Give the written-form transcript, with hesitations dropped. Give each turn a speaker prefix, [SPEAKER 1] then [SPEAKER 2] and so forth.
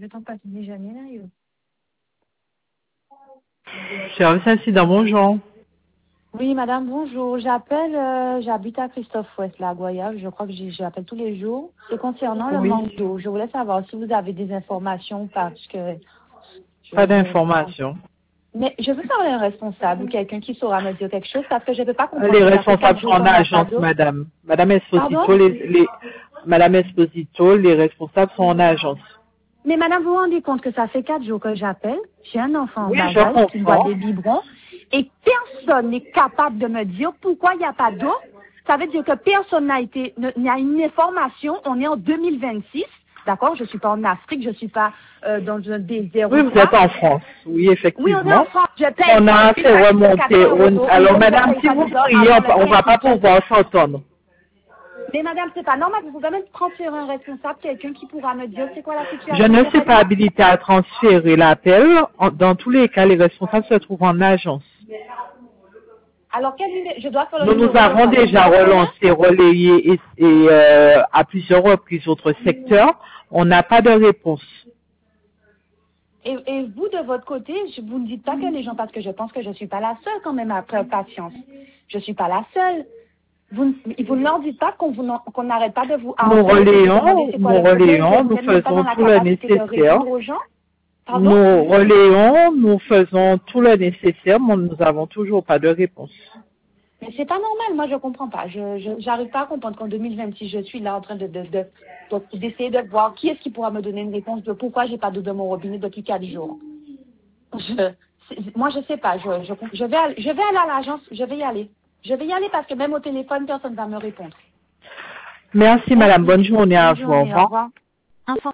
[SPEAKER 1] je t'en passe déjà là, yo.
[SPEAKER 2] Service incident, bonjour.
[SPEAKER 1] Oui, madame, bonjour. J'habite à Christophe-Ouest, la Goyave. Je crois que j'appelle tous les jours. C'est concernant le
[SPEAKER 2] Oui,
[SPEAKER 1] manque d'eau. Je voulais savoir si vous avez des informations parce que
[SPEAKER 2] pas d'information.
[SPEAKER 1] mais je veux parler à un responsable ou quelqu'un qui saura me dire quelque chose parce que je ne peux pas comprendre
[SPEAKER 2] Les
[SPEAKER 1] que ça fait 4
[SPEAKER 2] responsables sont
[SPEAKER 1] jours
[SPEAKER 2] en
[SPEAKER 1] qu'on n'a pas
[SPEAKER 2] agence,
[SPEAKER 1] d'eau.
[SPEAKER 2] madame. Madame
[SPEAKER 1] Pardon?
[SPEAKER 2] Esposito, Madame Esposito, les responsables sont en agence.
[SPEAKER 1] Mais madame, vous vous rendez compte que ça fait 4 jours que j'appelle. J'ai un enfant en
[SPEAKER 2] Oui,
[SPEAKER 1] bas
[SPEAKER 2] je
[SPEAKER 1] âge qui boit
[SPEAKER 2] comprends.
[SPEAKER 1] des biberons et personne n'est capable de me dire pourquoi il n'y a pas d'eau. Ça veut dire que personne n'a une information. On est en 2026. D'accord? Je suis pas en Afrique, je suis pas dans un désert
[SPEAKER 2] Oui,
[SPEAKER 1] ou
[SPEAKER 2] vous
[SPEAKER 1] quoi.
[SPEAKER 2] êtes en France. Oui,
[SPEAKER 1] Oui, on est en
[SPEAKER 2] effectivement.
[SPEAKER 1] France. Je paye
[SPEAKER 2] On a
[SPEAKER 1] une
[SPEAKER 2] fait
[SPEAKER 1] facture de 4
[SPEAKER 2] remonter.
[SPEAKER 1] euros d'eau. Ils
[SPEAKER 2] Alors,
[SPEAKER 1] veulent que je
[SPEAKER 2] madame,
[SPEAKER 1] paye
[SPEAKER 2] si
[SPEAKER 1] ça
[SPEAKER 2] vous
[SPEAKER 1] disons
[SPEAKER 2] priez,
[SPEAKER 1] avant le
[SPEAKER 2] on va
[SPEAKER 1] 5
[SPEAKER 2] pas
[SPEAKER 1] août.
[SPEAKER 2] pouvoir s'entendre.
[SPEAKER 1] Mais madame, c'est pas normal. Vous pouvez même transférer un responsable, quelqu'un qui pourra me dire c'est quoi la
[SPEAKER 2] Je
[SPEAKER 1] situation
[SPEAKER 2] ne suis pas
[SPEAKER 1] concrètement.
[SPEAKER 2] habilitée à transférer l'appel. Dans tous les cas, les responsables se trouvent en agence.
[SPEAKER 1] Alors, je dois faire le
[SPEAKER 2] Nous
[SPEAKER 1] numéro de
[SPEAKER 2] avons
[SPEAKER 1] quoi? Le
[SPEAKER 2] déjà
[SPEAKER 1] numéro commun?
[SPEAKER 2] relancé, relayé à plusieurs reprises d'autres secteurs. On n'a pas de réponse.
[SPEAKER 1] Et vous, de votre côté, vous ne dites pas que les gens, parce que je pense que je ne suis pas la seule quand même à faire patience. Je ne suis pas la seule. Vous ne leur dites pas qu'on n'arrête pas de vous
[SPEAKER 2] Nous
[SPEAKER 1] harceler et de demander
[SPEAKER 2] relayons,
[SPEAKER 1] c'est quoi
[SPEAKER 2] nous
[SPEAKER 1] le problème, que
[SPEAKER 2] relayons,
[SPEAKER 1] vous
[SPEAKER 2] nous
[SPEAKER 1] n'êtes même pas
[SPEAKER 2] faisons
[SPEAKER 1] dans la
[SPEAKER 2] tout le
[SPEAKER 1] capacité de
[SPEAKER 2] nécessaire.
[SPEAKER 1] répondre aux gens. Pardon?
[SPEAKER 2] Nous relayons, nous faisons tout le nécessaire, mais nous n'avons toujours pas de réponse.
[SPEAKER 1] Mais c'est pas normal, moi je comprends pas. J'arrive pas à comprendre qu'en 2026, je suis là en train d'essayer de voir qui est-ce qui pourra me donner une réponse de pourquoi j'ai pas d'eau de mon robinet depuis 4 jours. Moi je sais pas, je vais aller à l'agence, je vais y aller. Je vais y aller parce que même au téléphone, personne va me répondre.
[SPEAKER 2] Merci, madame.
[SPEAKER 1] Merci.
[SPEAKER 2] Bonne journée à
[SPEAKER 1] Bonne
[SPEAKER 2] vous. Au
[SPEAKER 1] journée, au
[SPEAKER 2] revoir.
[SPEAKER 1] revoir. Enfin,